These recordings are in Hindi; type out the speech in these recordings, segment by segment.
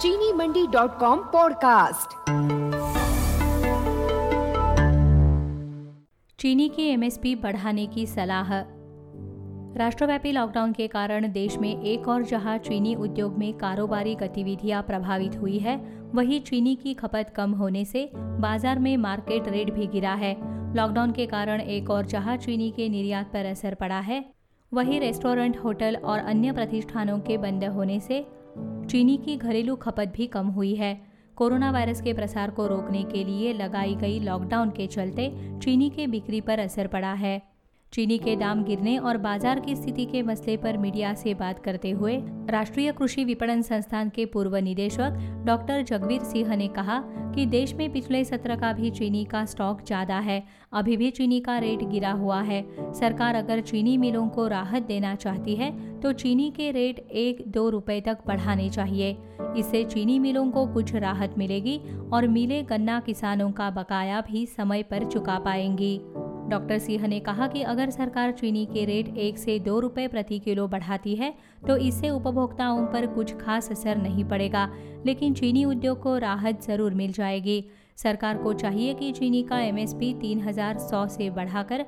चीनी मंडी.com पॉडकास्ट। चीनी की एमएसपी बढ़ाने की सलाह। राष्ट्रव्यापी लॉकडाउन के कारण देश में एक और जहां चीनी उद्योग में कारोबारी गतिविधियां प्रभावित हुई है, वहीं चीनी की खपत कम होने से बाजार में मार्केट रेट भी गिरा है। लॉकडाउन के कारण एक और जहां चीनी के निर्यात पर असर पड़ा है, वहीं रेस्टोरेंट, होटल और अन्य प्रतिष्ठानों के बंद होने से चीनी की घरेलू खपत भी कम हुई है। कोरोना वायरस के प्रसार को रोकने के लिए लगाई गई लॉकडाउन के चलते चीनी के बिक्री पर असर पड़ा है। चीनी के दाम गिरने और बाजार की स्थिति के मसले पर मीडिया से बात करते हुए राष्ट्रीय कृषि विपणन संस्थान के पूर्व निदेशक डॉक्टर जगवीर सिंह ने कहा कि देश में पिछले सत्र का भी चीनी का स्टॉक ज्यादा है। अभी भी चीनी का रेट गिरा हुआ है। सरकार अगर चीनी मिलों को राहत देना चाहती है तो चीनी के रेट 1-2 रुपए तक बढ़ाने चाहिए। इससे चीनी मिलों को कुछ राहत मिलेगी और मिलें गन्ना किसानों का बकाया भी समय पर चुका पाएंगी। डॉक्टर सिंह ने कहा कि अगर सरकार चीनी के रेट 1 से 2 रुपए प्रति किलो बढ़ाती है तो इससे उपभोक्ताओं पर कुछ खास असर नहीं पड़ेगा, लेकिन चीनी उद्योग को राहत जरूर मिल जाएगी। सरकार को चाहिए कि चीनी का एमएसपी 3,100 से बढ़ाकर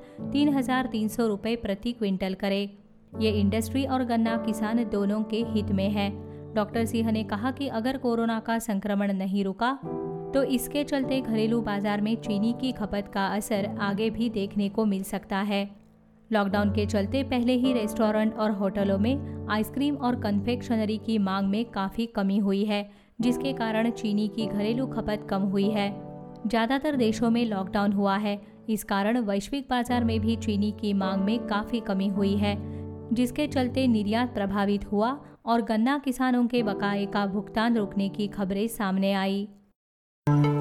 3,300 रुपए प्रति क्विंटल करे। ये इंडस्ट्री और गन्ना किसान दोनों के हित में है। डॉक्टर सिंह ने कहा कि अगर कोरोना का संक्रमण नहीं रुका तो इसके चलते घरेलू बाजार में चीनी की खपत का असर आगे भी देखने को मिल सकता है। लॉकडाउन के चलते पहले ही रेस्टोरेंट और होटलों में आइसक्रीम और कन्फेक्शनरी की मांग में काफ़ी कमी हुई है, जिसके कारण चीनी की घरेलू खपत कम हुई है। ज़्यादातर देशों में लॉकडाउन हुआ है, इस कारण वैश्विक बाजार में भी चीनी की मांग में काफ़ी कमी हुई है, जिसके चलते निर्यात प्रभावित हुआ और गन्ना किसानों के बकाये का भुगतान रुकने की खबरें सामने आई।